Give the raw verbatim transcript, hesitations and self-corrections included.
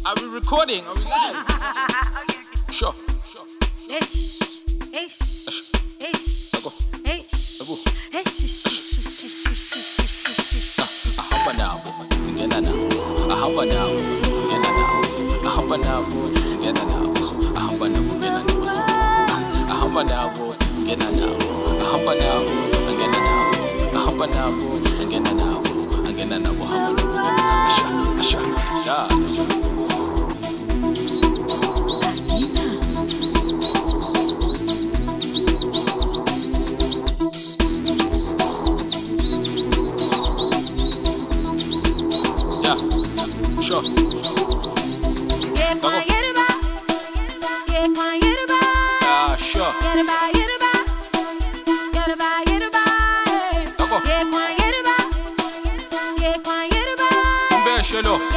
Are we recording? Are we live? Sure. Ish, ish, ish, Go. ish, Go. ish. Ahamba nabo, singena nabo. Ahamba nabo, singena nabo. Ahamba nabo, singena nabo. Ahamba nabo, ngena nabo. Ahamba nabo, ngena nabo. Ahamba nabo, ngena nabo. Ahamba nabo, ngena nabo. Ngena nabo, hamba nabo. Asha, asha, asha. Sure. Yeah, kwa yerba. Yeah, kwa yerba. Ah, sure. Yerba, yerba. Yerba, yerba. D'accord. Yeah, kwa yerba. Yeah, kwa yerba. Mbeshelo.